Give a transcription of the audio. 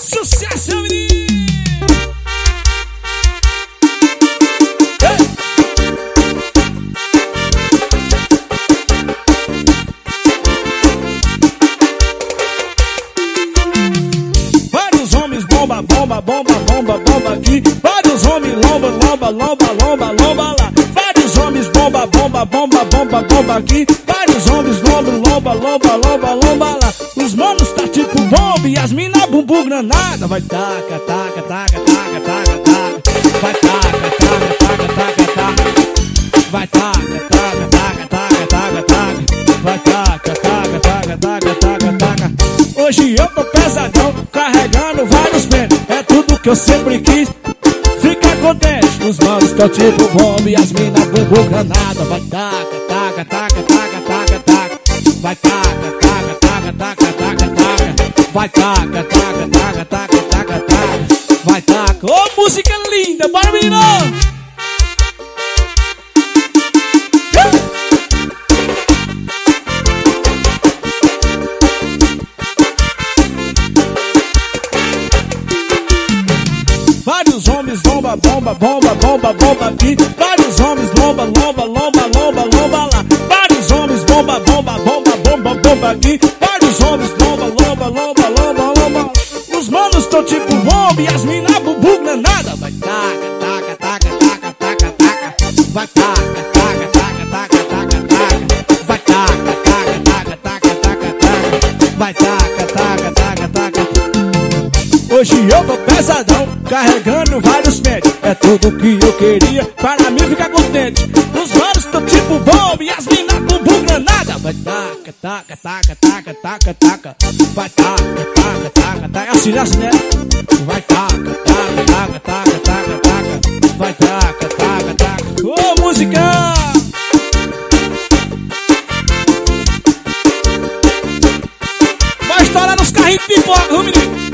Sucesso, menino! Vários homens bomba, bomba, bomba, bomba, bomba aqui. Vários homens lomba, lomba, lomba, lomba, lomba lá. Vários homens bomba, bomba, bomba, bomba, bomba aqui. Vários homens lomba, lomba, lomba, lomba, lomba lá. Os manos tá tipo bomba e as mina bumbum granada. Vai taca, taca, taca, taca, taca, taca. Vai taca, taca, taca, taca, taca. Vai taca, taca, taca, taca, taca, taca. Vai taca, taca, taca, taca, taca, taca. Hoje eu tô pesadão, carregando vários pênis. É tudo que eu sempre quis, fica contente. Os manos tão tipo bomba e as mina bumbum granada. Vai taca, taca, taca, taca, taca, taca. Vai taca, taca, taca, taca, taca, taca. Vai taca, taca, taca, taca, taca, taca. Vai taca. Ô, música linda, bora menino! Vários homens lomba, bomba, bomba, bomba, bomba aqui. Vários homens lomba, lomba, lomba, lomba, lomba lá. Vários homens bomba, bomba, bomba, bomba, bomba aqui. Vários homens lomba, lomba, lomba, lomba, lomba. Os manos tão tipo bomba e as mina bumbum granada. Vai taca, taca, taca, taca, taca, taca. Vai taca, taca, taca, taca, taca, taca. Vai taca, taca, taca, taca, taca, taca. Vai taca, taca, taca, taca. Hoje eu tô pesadão, carregando vários pentes. É tudo que eu queria, para mim ficar contente. Os manos tão tipo bomba e as mina bumbum granada. Vai taca, taca, taca, taca, taca, taca. Vai taca, taca, taca, taca. É assim, né? Vai taca, taca, taca, taca, taca, taca. Vai taca, taca, taca. Ô, música! Vai estourar nos carrinhos de pipoca, menino.